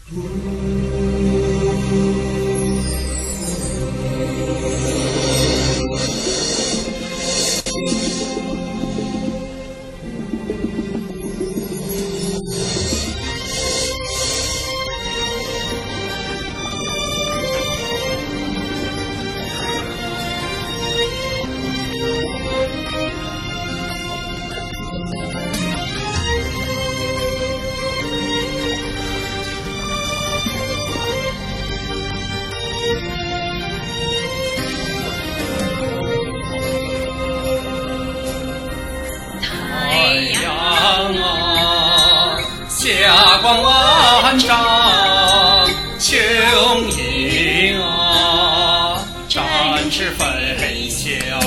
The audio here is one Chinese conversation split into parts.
霞光万丈，雄鹰啊，展翅飞翔。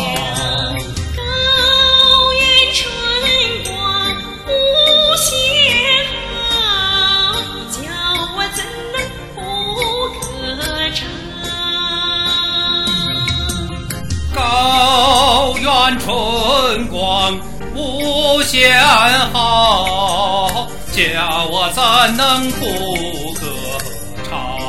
高原春光无限好，叫我怎能不歌唱？ 高原春光无限好，叫我怎能不歌唱？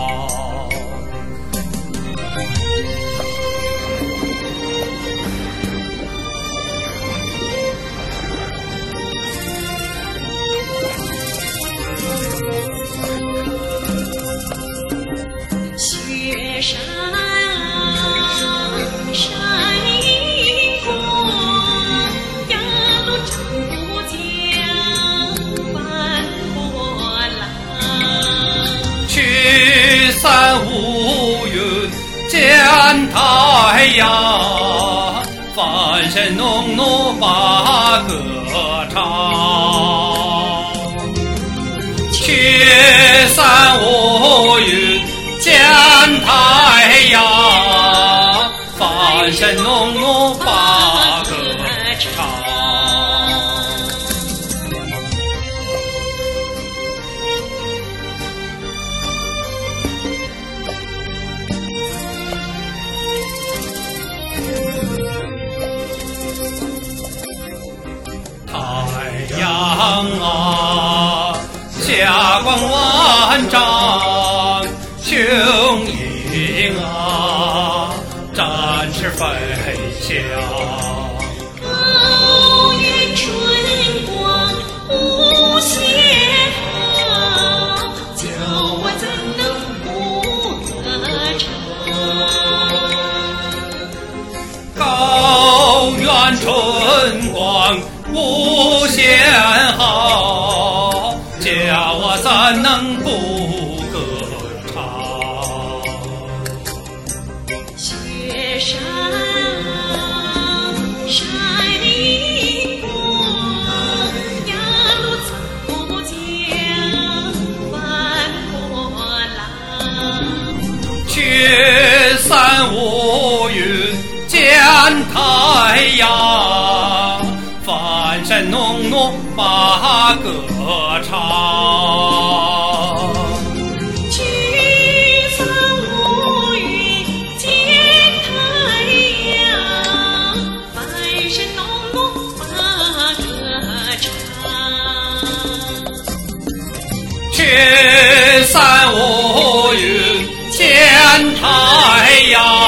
雪山山映光，压路珠江翻波浪。 去散乌云见太阳，翻身农奴把歌唱。去散乌云见太阳，翻身农奴把歌唱。太阳啊，霞光万丈，雄鹰啊，展翅飞翔。 高原春光无限好，叫我怎能不歌唱？ 高原春光无限好，叫我怎能不歌唱？ 雪山山映光，压路珠江翻波浪。 去散乌云见太阳，翻身农奴把歌唱。 去散乌云见太阳，翻身农奴把歌唱。 去散乌云见太阳，